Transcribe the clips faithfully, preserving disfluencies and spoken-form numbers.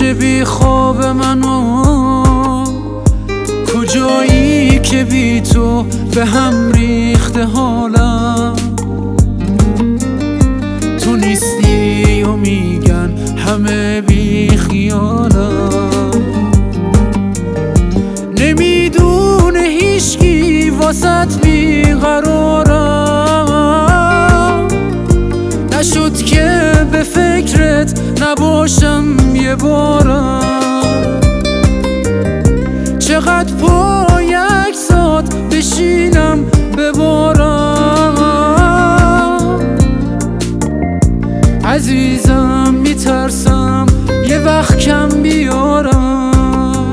میشه بی خواب منو؟ کجایی که بی تو به هم ریخته حالم؟ تو نیستی و میگن همه بی خیالم. نمیدونه هیچکی واسط بیقرارم. نشد که به فکرت نباشم یه بارم. چقدر پا یک ساعت بشینم ببارم. عزیزم میترسم یه وقت کم بیارم.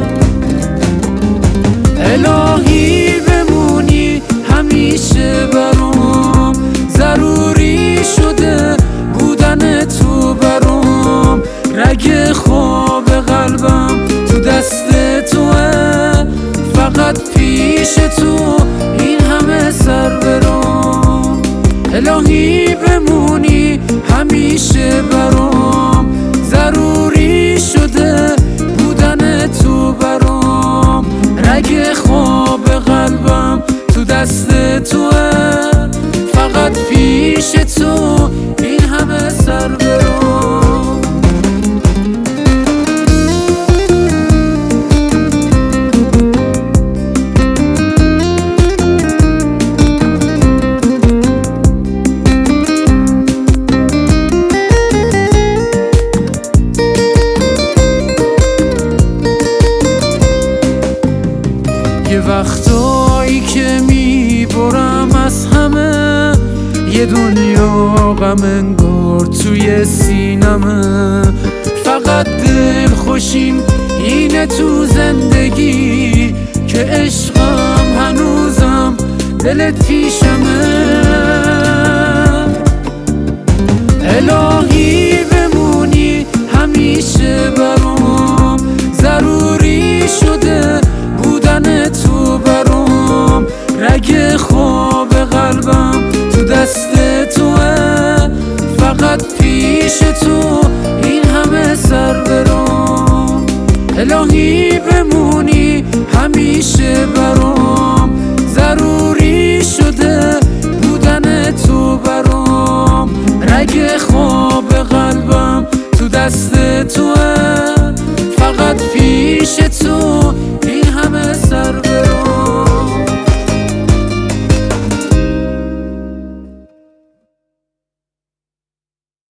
الهی بمونی همیشه برام. ضروری شده بودن تو برام. رگ خواب قلبم تو دست توه. فقط پیش تو این همه سر برام. الهی بمونی همیشه برام. ضروری شده بودن تو برام. رگ خواب قلبم تو دست توه. فقط پیش تو این همه سر برام. یه وقتایی که میبرم از همه. یه دنیا غم انگار توی سینمه. فقط دل خوشیم اینه تو زندگی که عشقم هنوزم دلت پیشمه. الهی بمونی همیشه برام. ضروری شده بودن تو برام. رگ خواب قلبم تو دست توه. فقط پیش تو این همه سر برام. الهی بمونی همیشه برام. ضروری شده بودن تو برام. رگ خواب قلبم تو دست توه.